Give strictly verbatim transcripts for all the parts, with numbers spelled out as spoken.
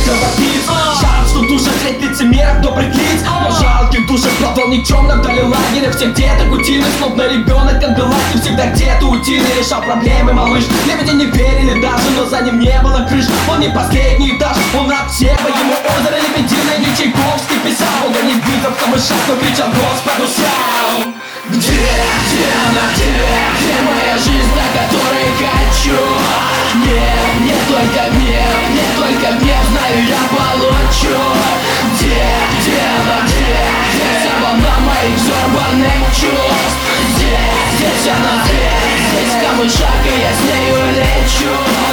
кровопийц. Жаль, что душа средь лицемеров добрых лиц, но жалких душах плодов никчемных дали лагеря. Все где-то кутины, словно ребенок отбилась. И всегда где-то утины решал проблемы малыш. Лебеди не верили даже, но за ним не было крыш. Он не последний этаж, он от всех. Ему озеро лебединое, не Чайковский писал. Бога не видел в камышах, но кричал Господу сам. Где, где она, где, где моя жизнь, на которой хочу? Нет, не только гнев, не только гнев, знаю, я получу. Где, где она, где, где вся волна моих взорванных чувств? Здесь, здесь она, здесь, здесь в камышах, и я с нею лечу.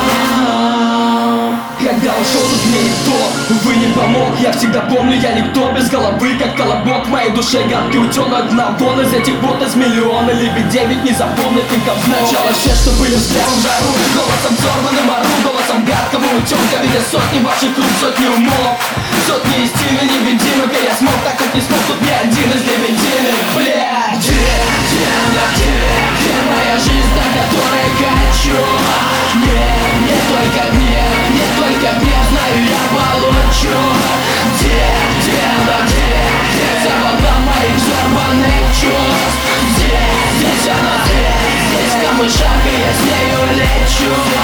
Когда ушел от мне никто, увы, не помог. Я всегда помню, я никто, без головы, как колобок. В моей душе гадкий утенок гнал вон из этих вот из миллиона лебедей, ведь не запомнит никого. Сначала все, что были взглядом в жару, голосом взорванным ору, голосом гадкого утенка. Видя сотни ваших рук, сотни умов, сотни истины невидимых. И я смог так, как не смог тут ни один из лебединых. Блядь, где, где она, где, где моя жизнь, на которой хочу? Нет, не только гнев, не только гнев, знаю, я получу. Где, где она, где, где вся волна моих взорванных чувств? Здесь, здесь она, здесь, здесь в камышах, и я с нею лечу.